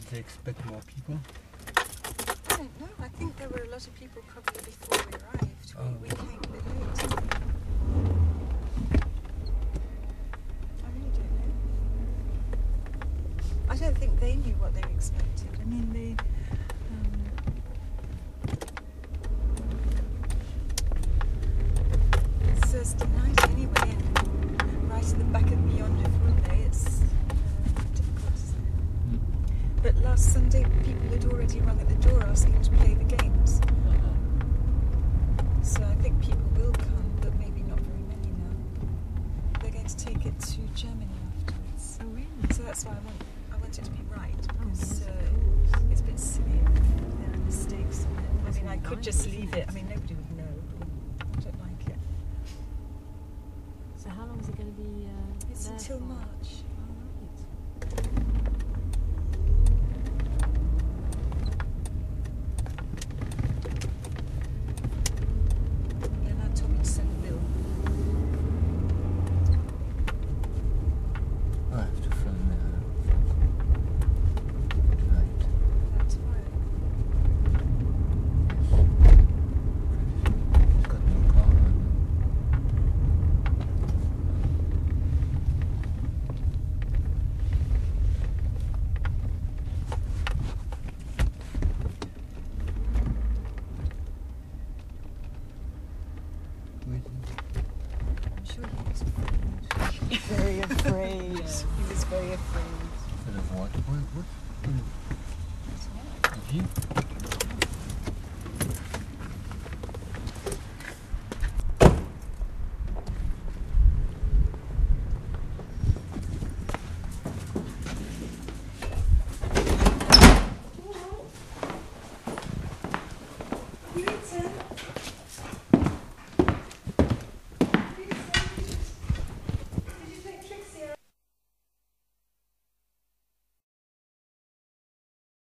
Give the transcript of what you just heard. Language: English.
they expect more people? I don't know. I think there were a lot of people probably before we arrived. We came a bit late. I really don't know. I don't think they knew what they expected. I mean, Thursday night anyway, and right at the back of Beyond Friday, it's difficult. But last Sunday, people had already rung at the door asking to play the games. So I think people will come, but maybe not very many now. They're going to take it to Germany afterwards. Oh, really? So that's why I want it to be right, because it's a bit silly if there are mistakes on it. I mean, I could just leave it. I mean, nobody would know. I don't like it. So how long is it going to be It's there until for? March. Oh, right. Then I told me to send a bill. I have to film tonight. Tomorrow. It's got no car. I'm sure he was afraid. Very afraid. He was very afraid. Bit of what? What? Of you?